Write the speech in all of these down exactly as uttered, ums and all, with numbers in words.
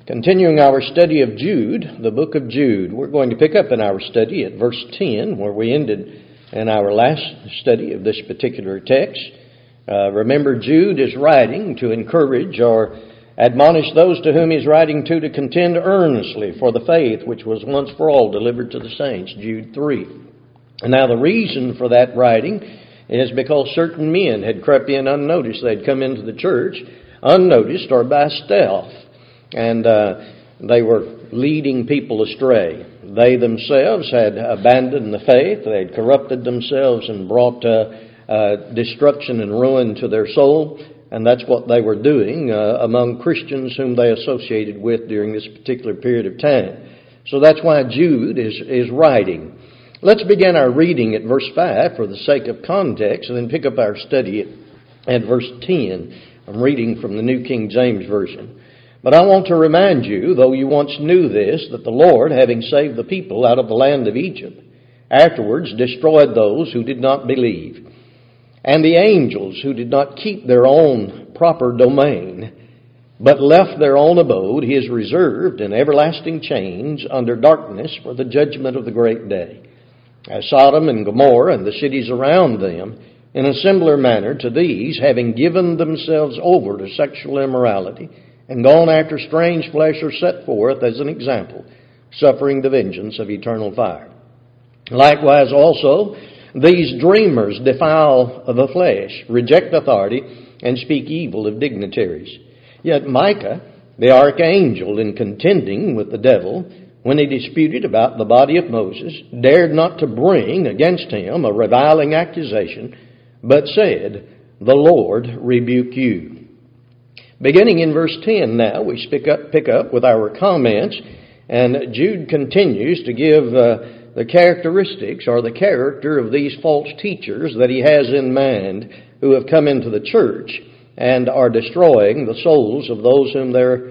Continuing our study of Jude, the book of Jude, we're going to pick up in our study at verse ten, where we ended in our last study of this particular text. Uh, remember, Jude is writing to encourage or admonish those to whom he's writing to to contend earnestly for the faith which was once for all delivered to the saints, Jude three. And now the reason for that writing is because certain men had crept in unnoticed. They'd come into the church unnoticed or by stealth. And uh, they were leading people astray. They themselves had abandoned the faith. They had corrupted themselves and brought uh, uh, destruction and ruin to their soul. And that's what they were doing uh, among Christians whom they associated with during this particular period of time. So that's why Jude is, is writing. Let's begin our reading at verse five for the sake of context, and then pick up our study at, at verse ten. I'm reading from the New King James Version. But I want to remind you, though you once knew this, that the Lord, having saved the people out of the land of Egypt, afterwards destroyed those who did not believe, and the angels who did not keep their own proper domain, but left their own abode, he is reserved in everlasting chains under darkness for the judgment of the great day. As Sodom and Gomorrah and the cities around them, in a similar manner to these, having given themselves over to sexual immorality, and gone after strange flesh, are set forth as an example, suffering the vengeance of eternal fire. Likewise also, these dreamers defile the flesh, reject authority, and speak evil of dignitaries. Yet Micah, the archangel, in contending with the devil, when he disputed about the body of Moses, dared not to bring against him a reviling accusation, but said, "The Lord rebuke you." Beginning in verse ten now, we pick up, pick up with our comments, and Jude continues to give uh, the characteristics or the character of these false teachers that he has in mind who have come into the church and are destroying the souls of those whom they're,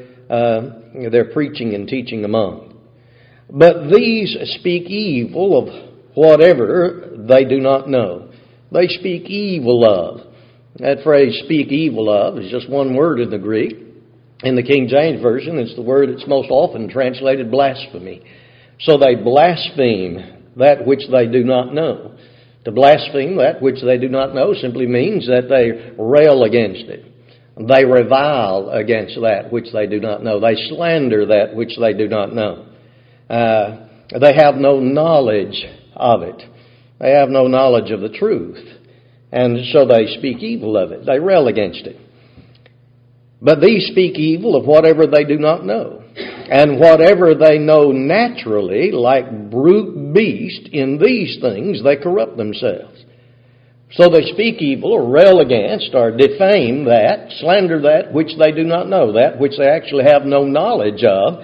uh, they're preaching and teaching among. But these speak evil of whatever they do not know. They speak evil of. That phrase, speak evil of, is just one word in the Greek. In the King James Version, it's the word that's most often translated blasphemy. So they blaspheme that which they do not know. To blaspheme that which they do not know simply means that they rail against it. They revile against that which they do not know. They slander that which they do not know. Uh, they have no knowledge of it. They have no knowledge of the truth. And so they speak evil of it. They rail against it. But these speak evil of whatever they do not know. And whatever they know naturally, like brute beast, in these things they corrupt themselves. So they speak evil or rail against or defame that, slander that which they do not know, that which they actually have no knowledge of.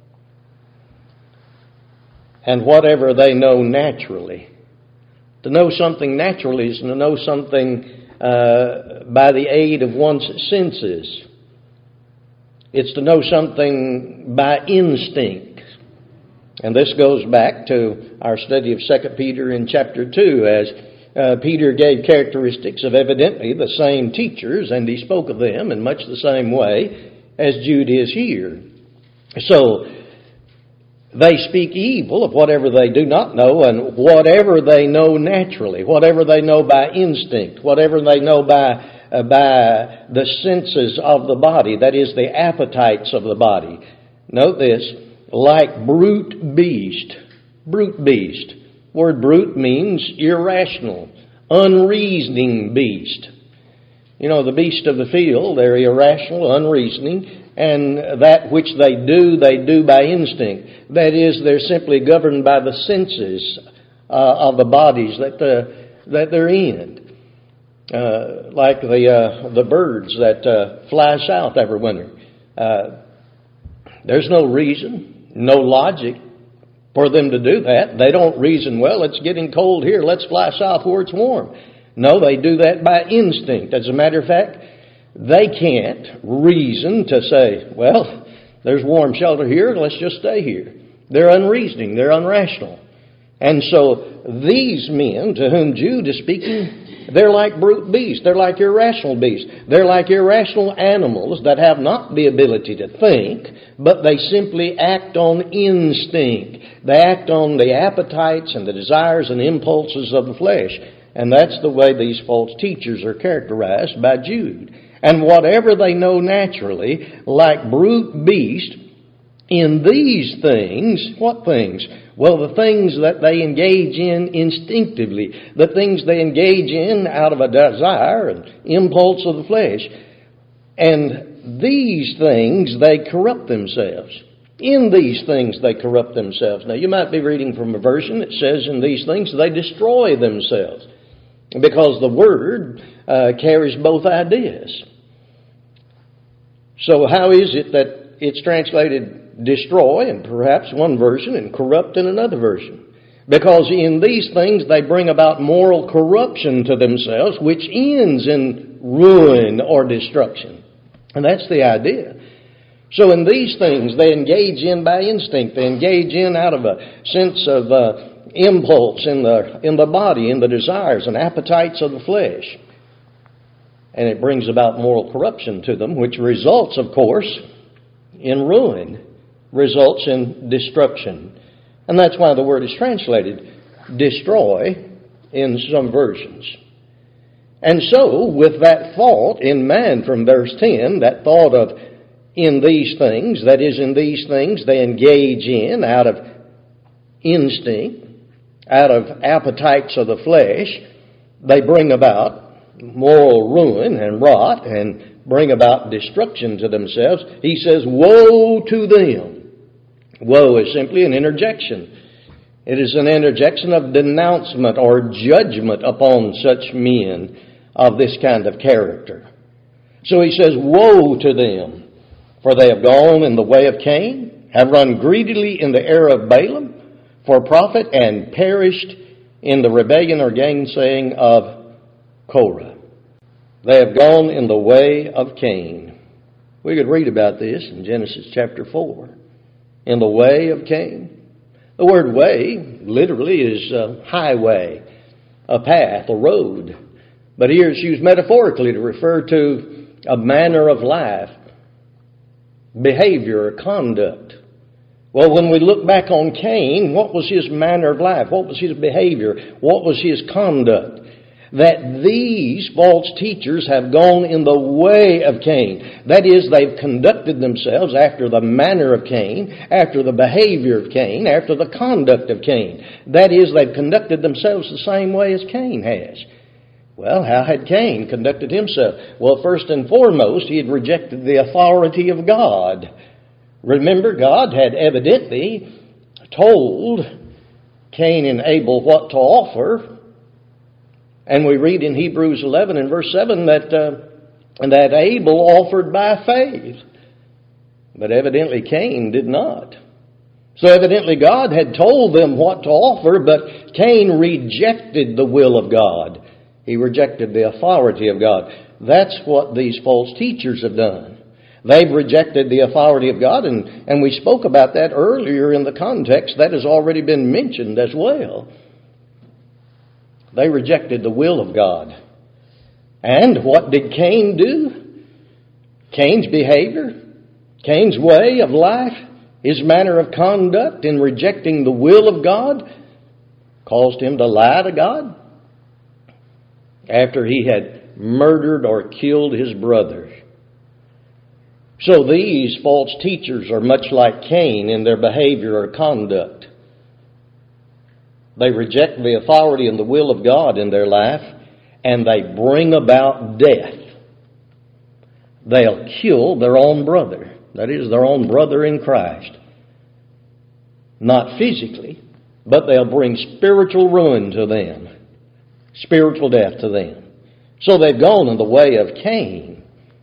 And whatever they know naturally. To know something naturally is to know something uh, by the aid of one's senses. It's to know something by instinct. And this goes back to our study of Second Peter in chapter two, as uh, Peter gave characteristics of evidently the same teachers, and he spoke of them in much the same way as Jude is here. So, they speak evil of whatever they do not know, and whatever they know naturally, whatever they know by instinct, whatever they know by uh, by the senses of the body, that is, the appetites of the body. Note this, like brute beast. Brute beast. Word brute means irrational, unreasoning beast. You know, the beast of the field, they're irrational, unreasoning, and that which they do, they do by instinct. That is, they're simply governed by the senses uh, of the bodies that uh, that they're in. Uh, like the uh, the birds that uh, fly south every winter. Uh, there's no reason, no logic for them to do that. They don't reason, well, it's getting cold here, let's fly south where it's warm. No, they do that by instinct. As a matter of fact, they can't reason to say, well, there's warm shelter here, let's just stay here. They're unreasoning, they're unrational. And so these men to whom Jude is speaking, They're like brute beasts. They're like irrational beasts. They're like irrational animals that have not the ability to think, but they simply act on instinct. They act on the appetites and the desires and impulses of the flesh. And that's the way these false teachers are characterized by Jude. And whatever they know naturally, like brute beasts, in these things, what things? Well, the things that they engage in instinctively, the things they engage in out of a desire and impulse of the flesh. And these things, they corrupt themselves. In these things, they corrupt themselves. Now, you might be reading from a version that says in these things, they destroy themselves. Because the word uh, carries both ideas. So how is it that it's translated destroy in perhaps one version and corrupt in another version? Because in these things they bring about moral corruption to themselves, which ends in ruin or destruction. And that's the idea. So in these things they engage in by instinct. They engage in out of a sense of uh, impulse in the, in the body, in the desires and appetites of the flesh. And it brings about moral corruption to them, which results, of course, in ruin. Results in destruction. And that's why the word is translated destroy in some versions. And so, with that thought in mind from verse ten, that thought of in these things, that is, in these things they engage in out of instinct, out of appetites of the flesh, they bring about moral ruin and rot and bring about destruction to themselves. He says, woe to them. Woe is simply an interjection. It is an interjection of denouncement or judgment upon such men of this kind of character. So he says, woe to them, for they have gone in the way of Cain, have run greedily in the error of Balaam for profit, and perished in the rebellion or gainsaying of Korah. They have gone in the way of Cain. We could read about this in Genesis chapter four. In the way of Cain. The word way literally is a highway, a path, a road. But here it's used metaphorically to refer to a manner of life, behavior, or conduct. Well, when we look back on Cain, what was his manner of life? What was his behavior? What was his conduct? That these false teachers have gone in the way of Cain. That is, they've conducted themselves after the manner of Cain, after the behavior of Cain, after the conduct of Cain. That is, they've conducted themselves the same way as Cain has. Well, how had Cain conducted himself? Well, first and foremost, he had rejected the authority of God. Remember, God had evidently told Cain and Abel what to offer. And we read in Hebrews eleven and verse seven that, uh, that Abel offered by faith. But evidently Cain did not. So evidently God had told them what to offer, but Cain rejected the will of God. He rejected the authority of God. That's what these false teachers have done. They've rejected the authority of God, and, and we spoke about that earlier in the context. That has already been mentioned as well. They rejected the will of God. And what did Cain do? Cain's behavior, Cain's way of life, his manner of conduct in rejecting the will of God caused him to lie to God after he had murdered or killed his brother. So these false teachers are much like Cain in their behavior or conduct. They reject the authority and the will of God in their life, and they bring about death. They'll kill their own brother. That is, their own brother in Christ. Not physically, but they'll bring spiritual ruin to them. Spiritual death to them. So they've gone in the way of Cain,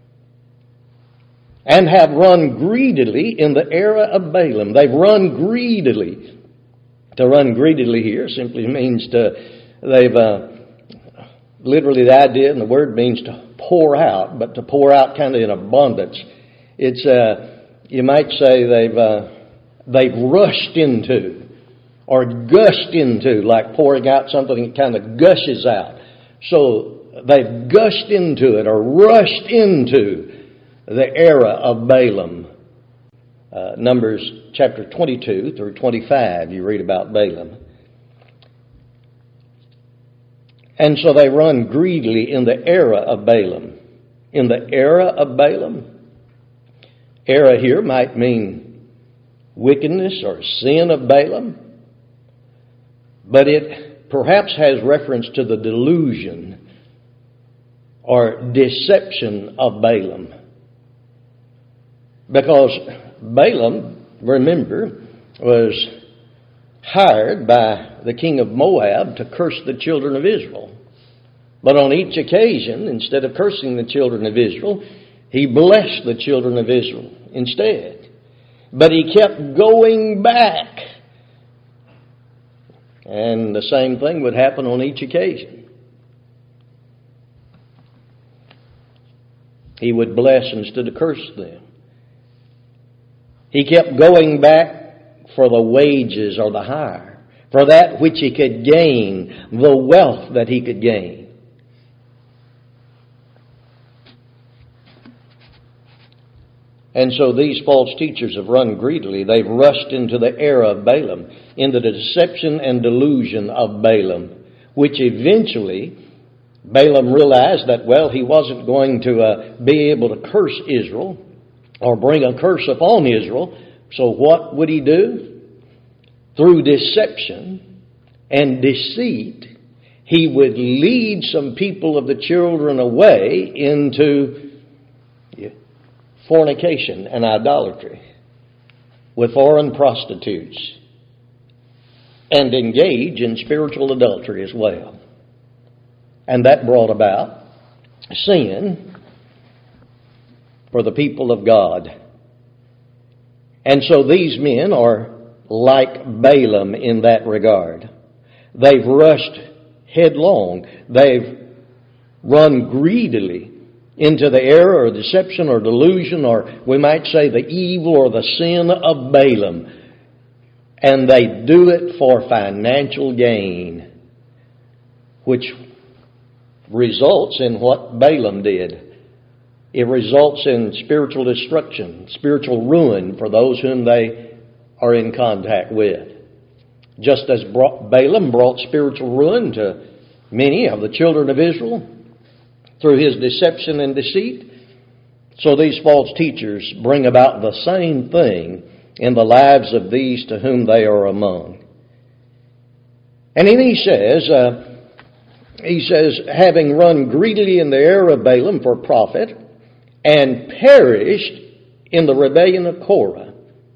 and have run greedily in the error of Balaam. They've run greedily. To run greedily here simply means to, they've, uh, literally the idea and the word means to pour out, but to pour out kind of in abundance. It's, uh, you might say they've, uh, they've rushed into or gushed into, like pouring out something that kind of gushes out. So they've gushed into it or rushed into the era of Balaam. Uh, Numbers chapter twenty-two through twenty-five, you read about Balaam. And so they run greedily in the era of Balaam. In the era of Balaam. Era here might mean wickedness or sin of Balaam. But it perhaps has reference to the delusion or deception of Balaam. Because Balaam, remember, was hired by the king of Moab to curse the children of Israel. But on each occasion, instead of cursing the children of Israel, he blessed the children of Israel instead. But he kept going back. And the same thing would happen on each occasion. He would bless instead of curse them. He kept going back for the wages or the hire, for that which he could gain, the wealth that he could gain. And so these false teachers have run greedily. They've rushed into the era of Balaam, into the deception and delusion of Balaam, which eventually Balaam realized that, well, he wasn't going to uh, be able to curse Israel or bring a curse upon Israel. So what would he do? Through deception and deceit, he would lead some people of the children away into fornication and idolatry with foreign prostitutes and engage in spiritual adultery as well. And that brought about sin for the people of God. And so these men are like Balaam in that regard. They've rushed headlong. They've run greedily into the error or deception or delusion, or we might say the evil or the sin of Balaam. And they do it for financial gain, which results in what Balaam did. It results in spiritual destruction, spiritual ruin for those whom they are in contact with. Just as Balaam brought spiritual ruin to many of the children of Israel through his deception and deceit, so these false teachers bring about the same thing in the lives of these to whom they are among. And then he says, uh, he says, having run greedily in the error of Balaam for profit, and perished in the rebellion of Korah.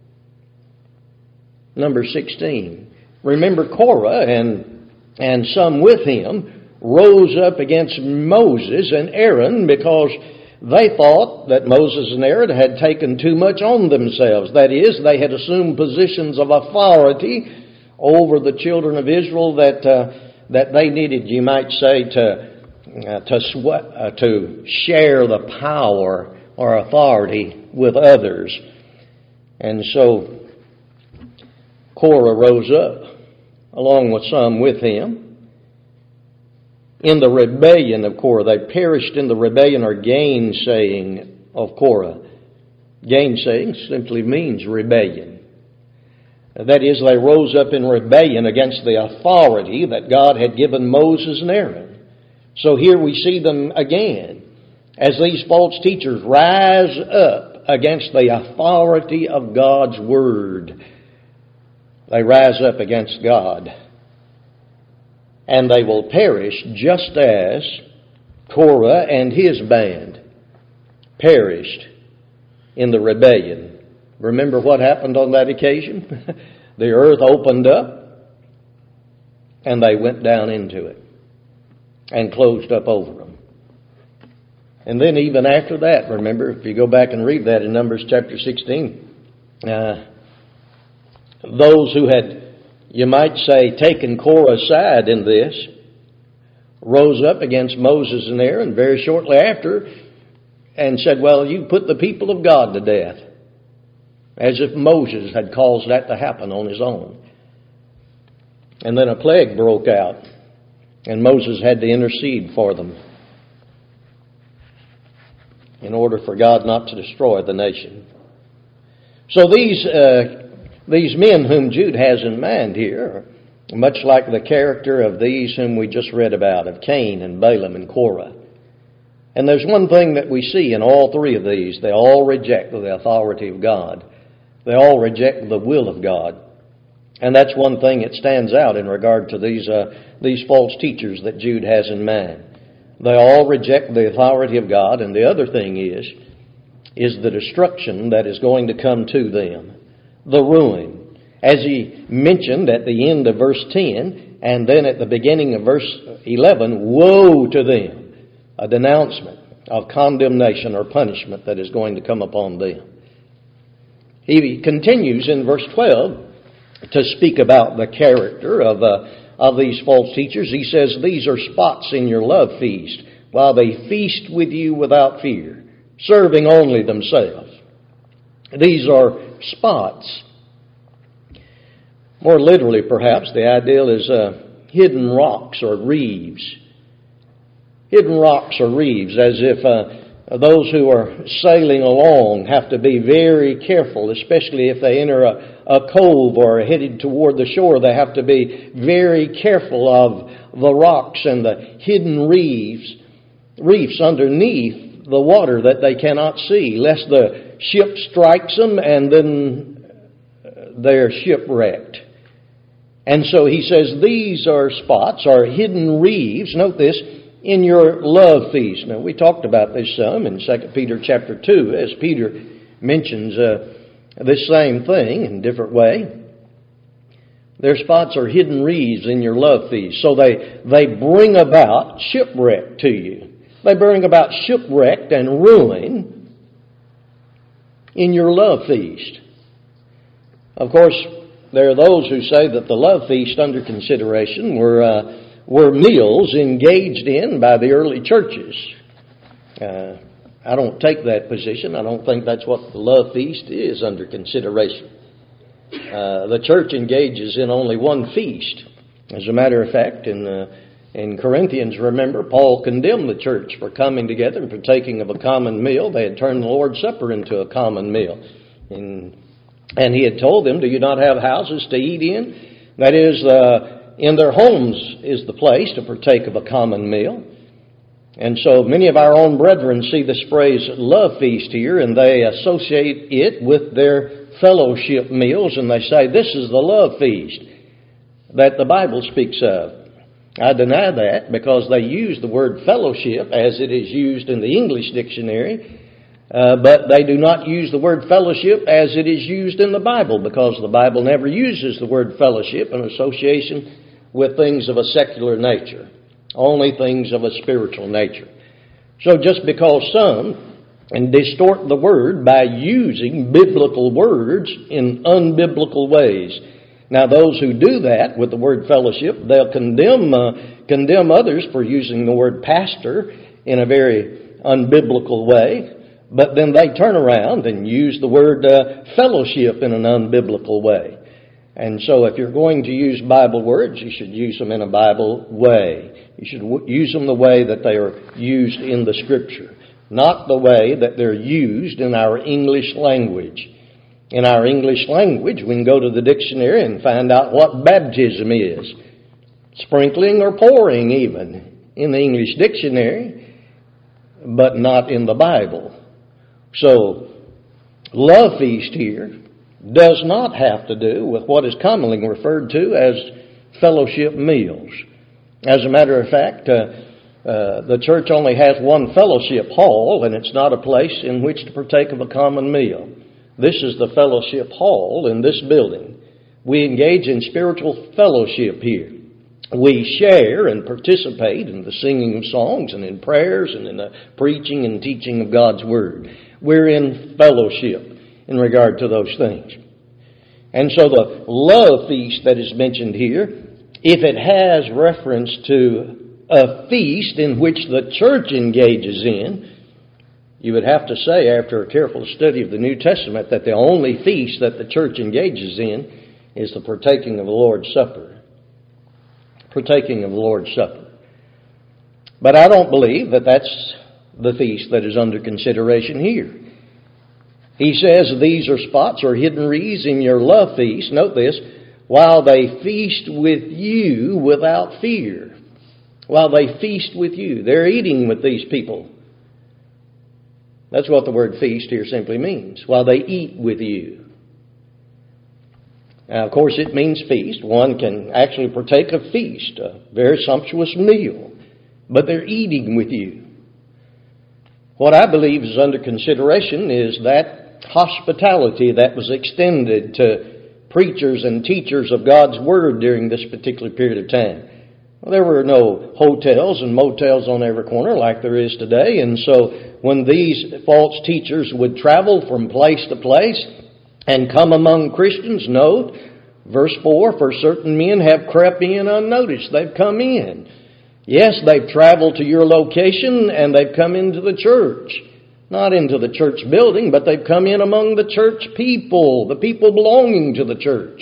Number sixteen. Remember Korah and, and some with him rose up against Moses and Aaron because they thought that Moses and Aaron had taken too much on themselves. That is, they had assumed positions of authority over the children of Israel that uh, that they needed, you might say, to uh, to sweat, uh, to share the power or authority with others. And so Korah rose up, along with some with him, in the rebellion of Korah. They perished in the rebellion or gainsaying of Korah. Gainsaying simply means rebellion. That is, they rose up in rebellion against the authority that God had given Moses and Aaron. So here we see them again, as these false teachers rise up against the authority of God's Word. They rise up against God. And they will perish just as Korah and his band perished in the rebellion. Remember what happened on that occasion? The earth opened up and they went down into it and closed up over them. And then even after that, remember, if you go back and read that in Numbers chapter sixteen, uh, those who had, you might say, taken Korah's side in this, rose up against Moses and Aaron very shortly after and said, well, you put the people of God to death. As if Moses had caused that to happen on his own. And then a plague broke out. And Moses had to intercede for them in order for God not to destroy the nation. So these uh, these men whom Jude has in mind here are much like the character of these whom we just read about, of Cain and Balaam and Korah. And there's one thing that we see in all three of these. They all reject the authority of God. They all reject the will of God. And that's one thing that stands out in regard to these uh, these false teachers that Jude has in mind. They all reject the authority of God, and the other thing is, is the destruction that is going to come to them, the ruin. As he mentioned at the end of verse ten, and then at the beginning of verse eleven, woe to them, a denouncement of condemnation or punishment that is going to come upon them. He continues in verse twelve to speak about the character of uh, of these false teachers. He says, these are spots in your love feast, while they feast with you without fear, serving only themselves. These are spots. More literally, perhaps, the ideal is uh, hidden rocks or reefs. Hidden rocks or reefs, as if uh, those who are sailing along have to be very careful, especially if they enter a a cove or are headed toward the shore. They have to be very careful of the rocks and the hidden reefs, reefs underneath the water that they cannot see, lest the ship strikes them and then they're shipwrecked. And so he says these are spots, are hidden reefs, note this, in your love feast. Now we talked about this some in Second Peter chapter two, as Peter mentions uh, this same thing in a different way. Their spots are hidden reefs in your love feast. So they, they bring about shipwreck to you. They bring about shipwreck and ruin in your love feast. Of course, there are those who say that the love feast under consideration were, uh, were meals engaged in by the early churches. Uh, I don't take that position. I don't think that's what the love feast is under consideration. Uh, the church engages in only one feast. As a matter of fact, in uh, in Corinthians, remember, Paul condemned the church for coming together and partaking of a common meal. They had turned the Lord's Supper into a common meal. And, and he had told them, do you not have houses to eat in? That is, uh, in their homes is the place to partake of a common meal. And so many of our own brethren see this phrase love feast here, and they associate it with their fellowship meals, and they say this is the love feast that the Bible speaks of. I deny that, because they use the word fellowship as it is used in the English dictionary, uh, but they do not use the word fellowship as it is used in the Bible, because the Bible never uses the word fellowship in association with things of a secular nature. Only things of a spiritual nature. So just because some and distort the word by using biblical words in unbiblical ways. Now those who do that with the word fellowship, they'll condemn uh, condemn others for using the word pastor in a very unbiblical way, but then they turn around and use the word uh, fellowship in an unbiblical way. And so if you're going to use Bible words, you should use them in a Bible way. You should w- use them the way that they are used in the Scripture, not the way that they're used in our English language. In our English language, we can go to the dictionary and find out what baptism is. Sprinkling or pouring even in the English dictionary, but not in the Bible. So, love feast here does not have to do with what is commonly referred to as fellowship meals. As a matter of fact, uh, uh, the church only has one fellowship hall, and it's not a place in which to partake of a common meal. This is the fellowship hall in this building. We engage in spiritual fellowship here. We share and participate in the singing of songs and in prayers and in the preaching and teaching of God's Word. We're in fellowship in regard to those things. And so the love feast that is mentioned here, if it has reference to a feast in which the church engages in, you would have to say, after a careful study of the New Testament, that the only feast that the church engages in is the partaking of the Lord's Supper. Partaking of the Lord's Supper. But I don't believe that that's the feast that is under consideration here. He says these are spots or hidden wreaths in your love feast. Note this, while they feast with you without fear. While they feast with you. They're eating with these people. That's what the word feast here simply means. While they eat with you. Now, of course, it means feast. One can actually partake of feast, a very sumptuous meal. But they're eating with you. What I believe is under consideration is that hospitality that was extended to preachers and teachers of God's Word during this particular period of time. Well, there were no hotels and motels on every corner like there is today, and so when these false teachers would travel from place to place and come among Christians, note, verse four, for certain men have crept in unnoticed. They've come in. Yes, they've traveled to your location and they've come into the church. Not into the church building, but they've come in among the church people, the people belonging to the church.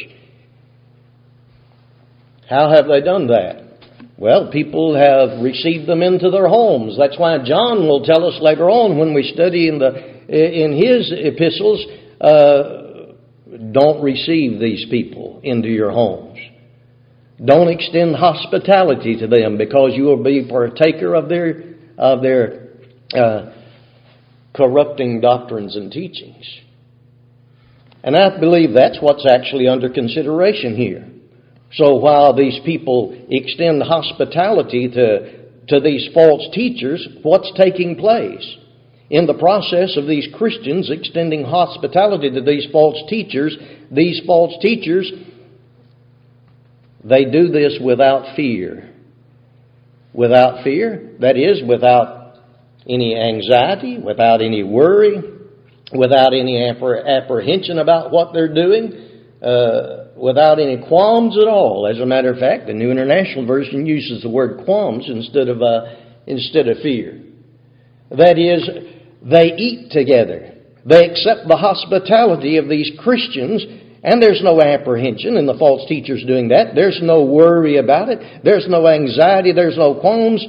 How have they done that? Well, people have received them into their homes. That's why John will tell us later on when we study in the in his epistles, uh, don't receive these people into your homes. Don't extend hospitality to them because you will be partaker of their of their uh, corrupting doctrines and teachings. And I believe that's what's actually under consideration here. So while these people extend hospitality to, to these false teachers, what's taking place? In the process of these Christians extending hospitality to these false teachers, these false teachers, they do this without fear. Without fear, that is, without any anxiety, without any worry, without any apprehension about what they're doing, uh, without any qualms at all. As a matter of fact, the New International Version uses the word qualms instead of uh, instead of fear. That is, they eat together. They accept the hospitality of these Christians, and there's no apprehension in the false teachers doing that. There's no worry about it. There's no anxiety. There's no qualms.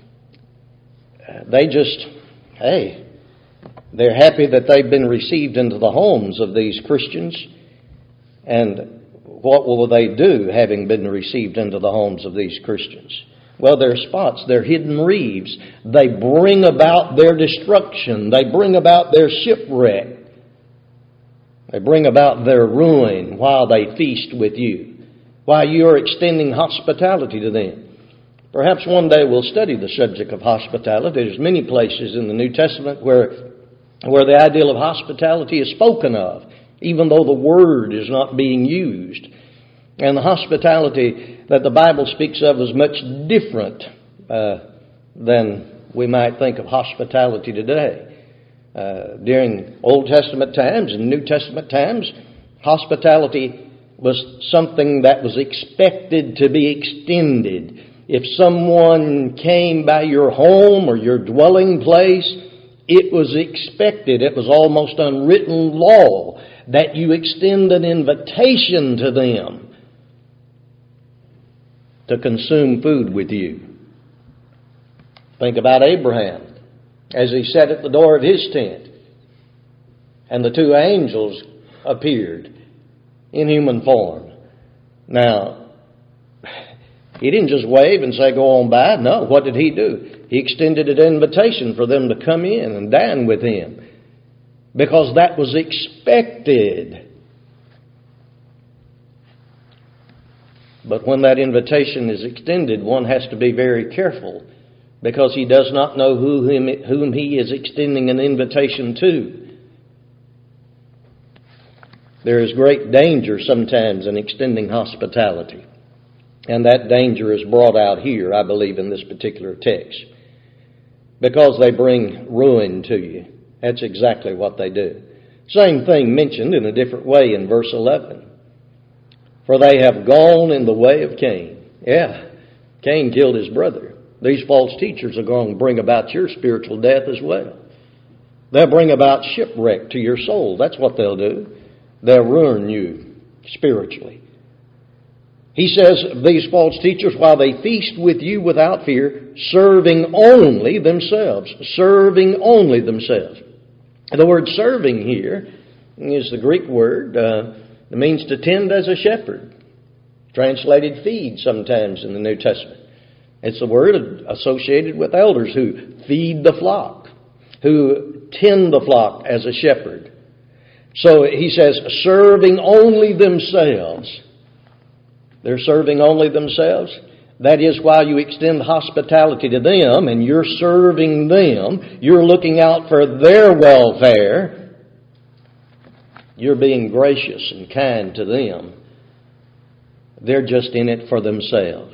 They just, hey, they're happy that they've been received into the homes of these Christians. And what will they do having been received into the homes of these Christians? Well, they're spots, they're hidden reefs. They bring about their destruction. They bring about their shipwreck. They bring about their ruin while they feast with you, while you're extending hospitality to them. Perhaps one day we'll study the subject of hospitality. There's many places in the New Testament where, where the ideal of hospitality is spoken of, even though the word is not being used. And the hospitality that the Bible speaks of is much different uh, than we might think of hospitality today. Uh, during Old Testament times and New Testament times, hospitality was something that was expected to be extended. If someone came by your home or your dwelling place, it was expected, it was almost unwritten law that you extend an invitation to them to consume food with you. Think about Abraham as he sat at the door of his tent and the two angels appeared in human form. Now, he didn't just wave and say, go on by. No, what did he do? He extended an invitation for them to come in and dine with him because that was expected. But when that invitation is extended, one has to be very careful because he does not know who him, whom he is extending an invitation to. There is great danger sometimes in extending hospitality. And that danger is brought out here, I believe, in this particular text. Because they bring ruin to you. That's exactly what they do. Same thing mentioned in a different way in verse eleven. For they have gone in the way of Cain. Yeah, Cain killed his brother. These false teachers are going to bring about your spiritual death as well. They'll bring about shipwreck to your soul. That's what they'll do. They'll ruin you spiritually. He says, these false teachers, while they feast with you without fear, serving only themselves. Serving only themselves. The word serving here is the Greek word uh, that means to tend as a shepherd. Translated feed sometimes in the New Testament. It's the word associated with elders who feed the flock, who tend the flock as a shepherd. So he says, serving only themselves. They're serving only themselves. That is, while you extend hospitality to them and you're serving them, you're looking out for their welfare, you're being gracious and kind to them. They're just in it for themselves.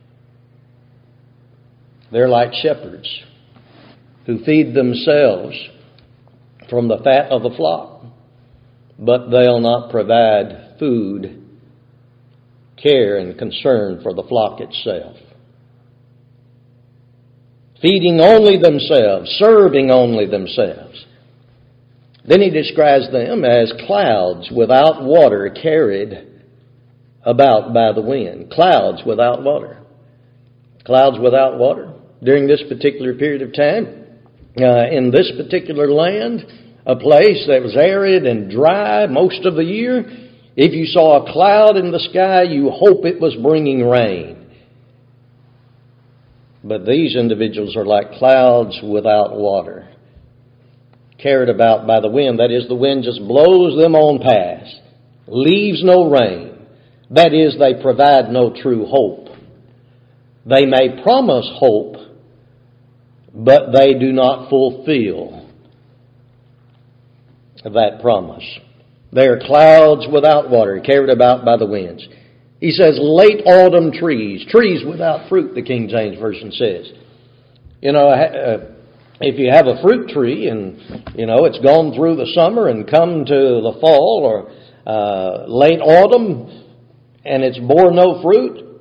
They're like shepherds who feed themselves from the fat of the flock, but they'll not provide food, care, and concern for the flock itself. Feeding only themselves, serving only themselves. Then he describes them as clouds without water carried about by the wind. Clouds without water. Clouds without water. During this particular period of time, uh, in this particular land, a place that was arid and dry most of the year, if you saw a cloud in the sky, you hope it was bringing rain. But these individuals are like clouds without water, carried about by the wind. That is, the wind just blows them on past, leaves no rain. That is, they provide no true hope. They may promise hope, but they do not fulfill that promise. They are clouds without water, carried about by the winds. He says late autumn trees, trees without fruit, the King James Version says. You know, if you have a fruit tree and, you know, it's gone through the summer and come to the fall or uh, late autumn and it's bore no fruit,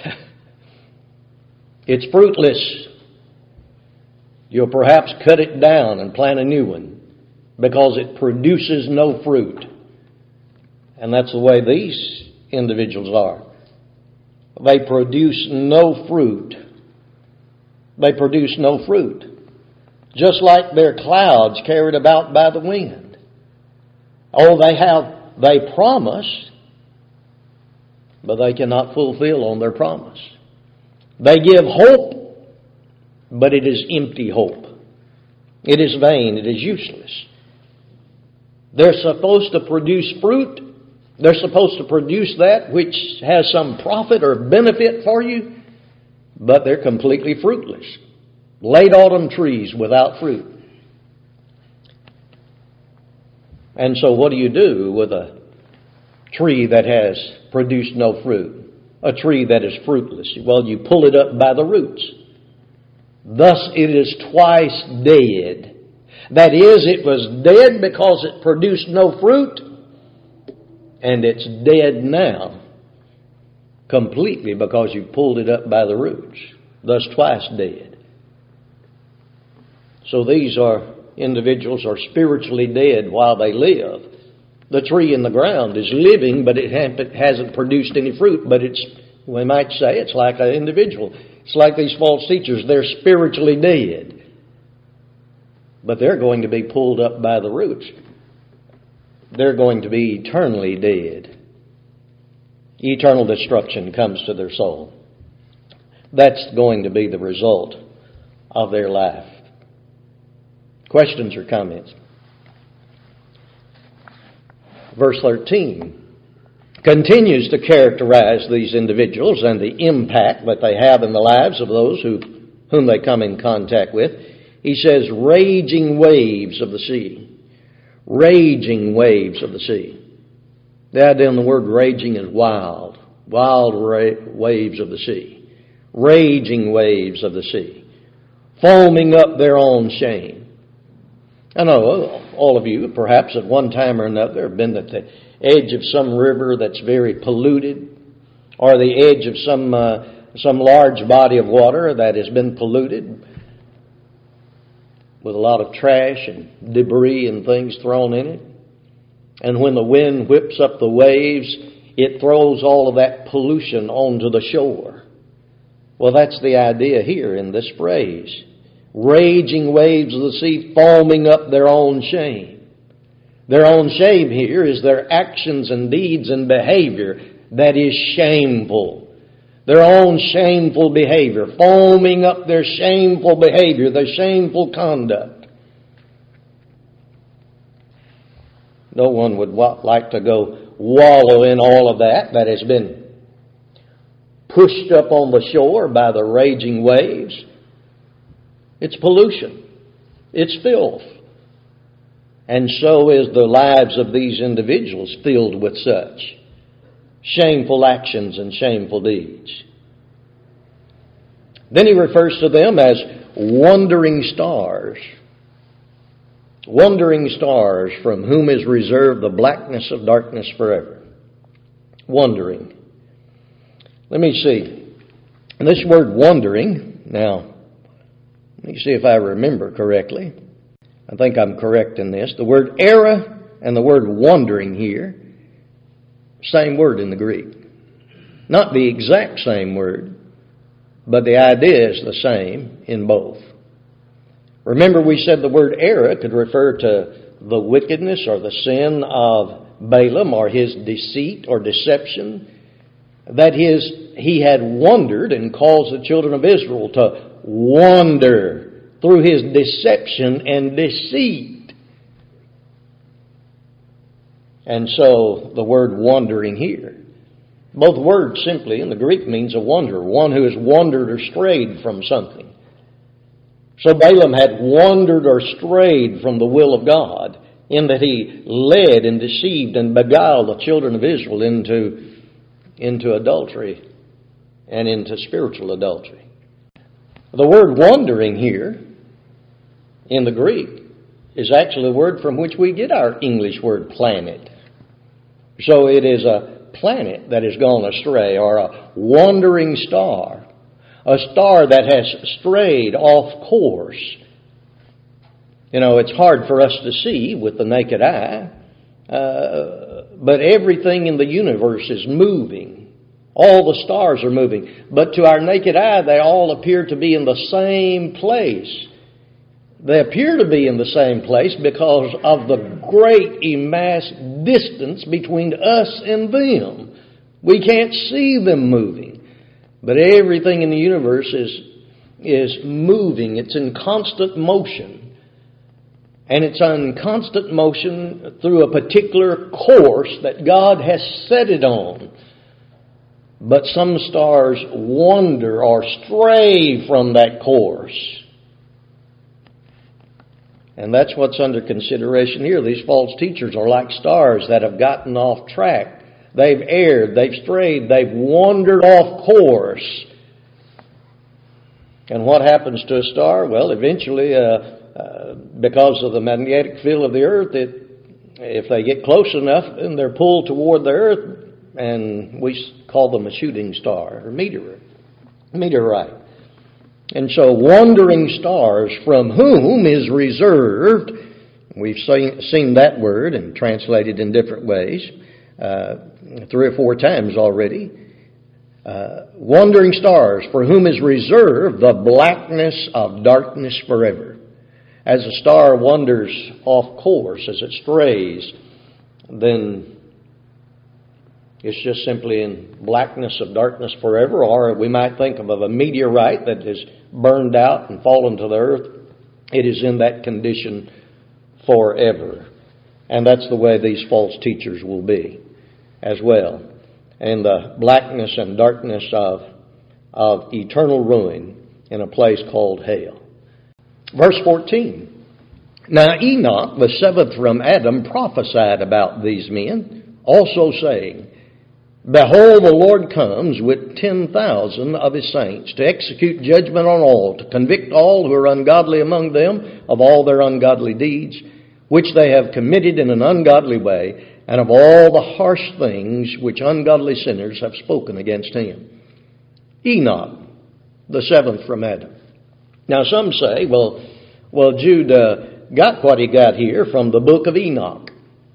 it's fruitless. You'll perhaps cut it down and plant a new one, because it produces no fruit. And that's the way these individuals are. They produce no fruit. They produce no fruit. Just like they're clouds carried about by the wind. Oh, they have, they promise, but they cannot fulfill on their promise. They give hope, but it is empty hope. It is vain. It is useless. They're supposed to produce fruit. They're supposed to produce that which has some profit or benefit for you, but they're completely fruitless. Late autumn trees without fruit. And so what do you do with a tree that has produced no fruit? A tree that is fruitless? Well, you pull it up by the roots. Thus it is twice dead. That is, it was dead because it produced no fruit, and it's dead now completely because you pulled it up by the roots. Thus twice dead. So these are individuals are spiritually dead while they live. The tree in the ground is living, but it hasn't produced any fruit. But it's, we might say, it's like an individual. It's like these false teachers. They're spiritually dead. But they're going to be pulled up by the roots. They're going to be eternally dead. Eternal destruction comes to their soul. That's going to be the result of their life. Questions or comments? Verse thirteen continues to characterize these individuals and the impact that they have in the lives of those who, whom they come in contact with. He says, raging waves of the sea. Raging waves of the sea. The idea in the word raging is wild. Wild ra- waves of the sea. Raging waves of the sea. Foaming up their own shame. I know all of you, perhaps at one time or another, have been at the edge of some river that's very polluted, or the edge of some uh, some large body of water that has been polluted with a lot of trash and debris and things thrown in it. And when the wind whips up the waves, it throws all of that pollution onto the shore. Well, that's the idea here in this phrase. Raging waves of the sea foaming up their own shame. Their own shame here is their actions and deeds and behavior that is shameful. Their own shameful behavior, foaming up their shameful behavior, their shameful conduct. No one would like to go wallow in all of that that has been pushed up on the shore by the raging waves. It's pollution. It's filth. And so is the lives of these individuals filled with such shameful actions and shameful deeds. Then he refers to them as wandering stars. Wandering stars from whom is reserved the blackness of darkness forever. Wandering. Let me see. This word wandering, now, let me see if I remember correctly. I think I'm correct in this. The word error and the word wandering here, same word in the Greek. Not the exact same word, but the idea is the same in both. Remember, we said the word error could refer to the wickedness or the sin of Balaam or his deceit or deception. That his, he had wandered and caused the children of Israel to wander through his deception and deceit. And so the word wandering here, both words simply in the Greek means a wanderer, one who has wandered or strayed from something. So Balaam had wandered or strayed from the will of God in that he led and deceived and beguiled the children of Israel into, into adultery and into spiritual adultery. The word wandering here in the Greek is actually the word from which we get our English word planet. So it is a planet that has gone astray, or a wandering star. A star that has strayed off course. You know, it's hard for us to see with the naked eye, uh, but everything in the universe is moving. All the stars are moving. But to our naked eye, they all appear to be in the same place. They appear to be in the same place because of the great immense distance between us and them. We can't see them moving. But everything in the universe is, is moving. It's in constant motion. And it's in constant motion through a particular course that God has set it on. But some stars wander or stray from that course. And that's what's under consideration here. These false teachers are like stars that have gotten off track. They've erred, they've strayed, they've wandered off course. And what happens to a star? Well, eventually, uh, uh, because of the magnetic field of the earth, it, if they get close enough, then they're pulled toward the earth, and we call them a shooting star, or meteorite. meteorite. And so wandering stars from whom is reserved, we've seen, seen that word and translated in different ways, uh, three or four times already. Uh, wandering stars for whom is reserved the blackness of darkness forever. As a star wanders off course, as it strays, then it's just simply in blackness of darkness forever. Or we might think of, of a meteorite that is burned out and fallen to the earth. It is in that condition forever. And that's the way these false teachers will be as well. And the blackness and darkness of, of eternal ruin in a place called hell. Verse fourteen. Now Enoch, the seventh from Adam, prophesied about these men, also saying, Behold, the Lord comes with ten thousand of his saints to execute judgment on all, to convict all who are ungodly among them of all their ungodly deeds, which they have committed in an ungodly way, and of all the harsh things which ungodly sinners have spoken against him. Enoch, the seventh from Adam. Now some say, well, well, Jude uh, got what he got here from the book of Enoch.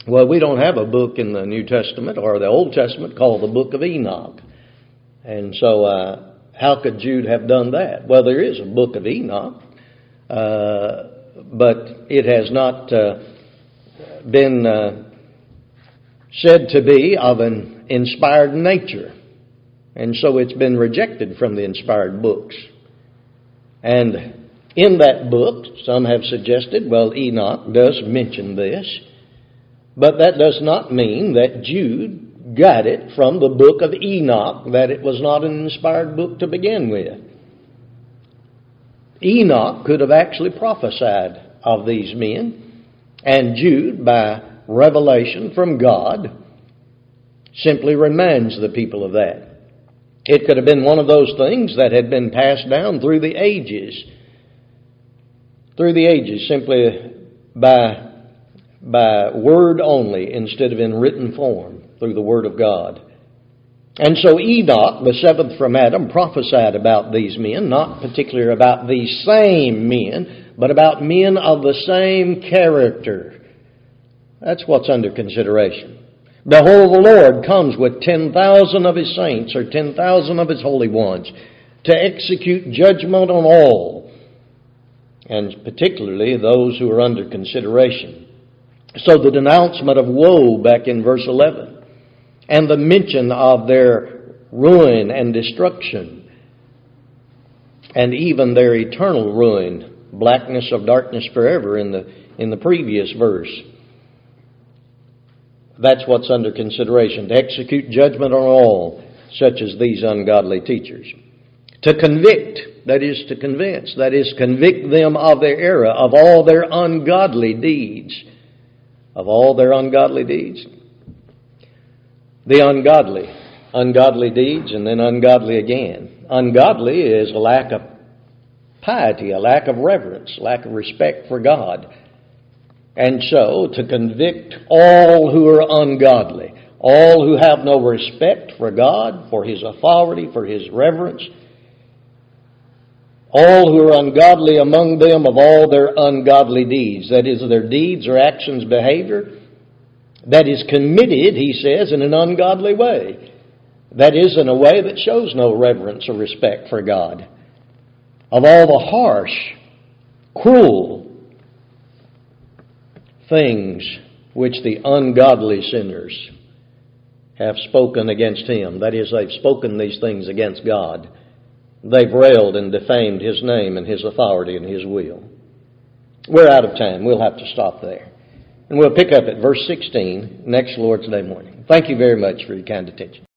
Well, we don't have a book in the New Testament or the Old Testament called the Book of Enoch. And so uh, how could Jude have done that? Well, there is a Book of Enoch, uh, but it has not uh, been uh, said to be of an inspired nature. And so it's been rejected from the inspired books. And in that book, some have suggested, well, Enoch does mention this, but that does not mean that Jude got it from the book of Enoch, that it was not an inspired book to begin with. Enoch could have actually prophesied of these men, and Jude, by revelation from God, simply reminds the people of that. It could have been one of those things that had been passed down through the ages, through the ages, simply by, by word only instead of in written form, through the Word of God. And so Enoch, the seventh from Adam, prophesied about these men, not particularly about these same men, but about men of the same character. That's what's under consideration. Behold, the Lord comes with ten thousand of His saints, or ten thousand of His holy ones, to execute judgment on all, and particularly those who are under consideration. So the denouncement of woe back in verse eleven, and the mention of their ruin and destruction, and even their eternal ruin, blackness of darkness forever in the, in the previous verse. That's what's under consideration, to execute judgment on all, such as these ungodly teachers. To convict, that is to convince, that is convict them of their error, of all their ungodly deeds. Of all their ungodly deeds. The ungodly. Ungodly deeds and then ungodly again. Ungodly is a lack of piety, a lack of reverence, lack of respect for God. And so, to convict all who are ungodly, all who have no respect for God, for His authority, for His reverence, all who are ungodly among them of all their ungodly deeds, that is, their deeds or actions, behavior, that is committed, he says, in an ungodly way. That is, in a way that shows no reverence or respect for God. Of all the harsh, cruel things which the ungodly sinners have spoken against Him. That is, they've spoken these things against God. They've railed and defamed His name and His authority and His will. We're out of time. We'll have to stop there. And we'll pick up at verse sixteen next Lord's Day morning. Thank you very much for your kind attention.